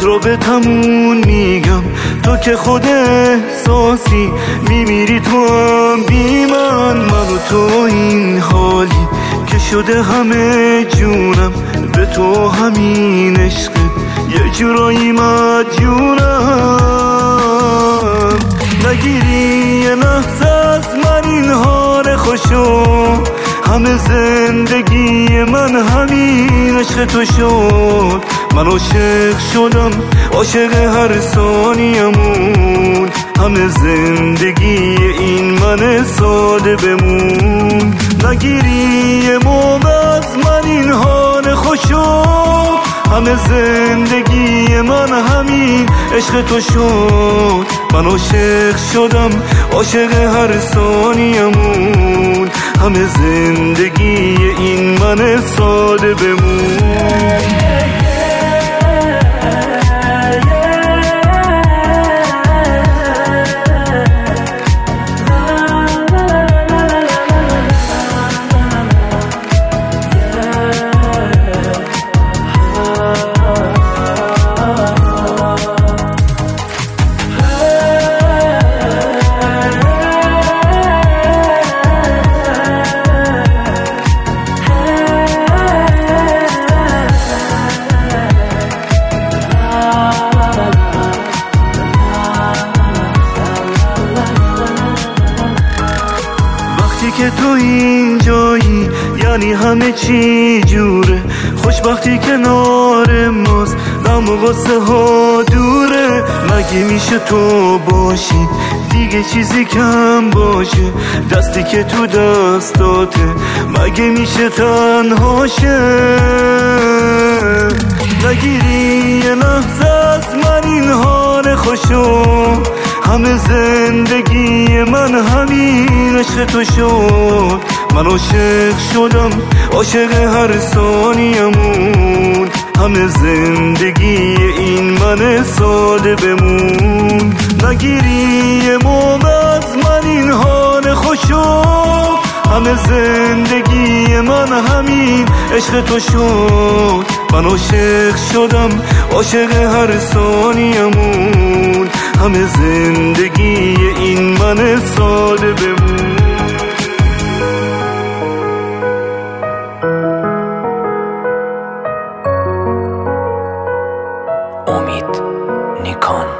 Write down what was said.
رابطمون میگم تو که خود احساسی میمیری تو هم بی من و تو این حالی که شده همه جونم به تو همین عشقت یه جورایی مدیونم نگیری یه لحظه از من این حال خوشو همه زندگی من همین عشق تو شد من عاشق شدم عاشق هر ثانیه‌مون همه زندگی این من ساده بمون نگیری یه موقع از من این حال خوشو همه زندگی من همین عشق تو شد من عاشق شدم عاشق هر ثانیه‌مون همه زندگی این من ساده بمون که تو اینجایی یعنی همه چی جوره خوشبختی کنار ماست غم و غصه ها دوره مگه میشه تو باشی دیگه چیزی کم باشه دستی که تو دستاته مگه میشه تنهاشه نگیری یه لحظه از من این حال خوشو همه زندگی من همین عشق تو شد من عاشق شدم عاشق هر ثانیه‌مون همه زندگی این من ساده بمون نگیری یه موقع از من این حال خوشو همه زندگی من همین عشق تو شد من عاشق شدم عاشق هر ثانیه‌مون همه زندگی این من ساده بمون امید نیکان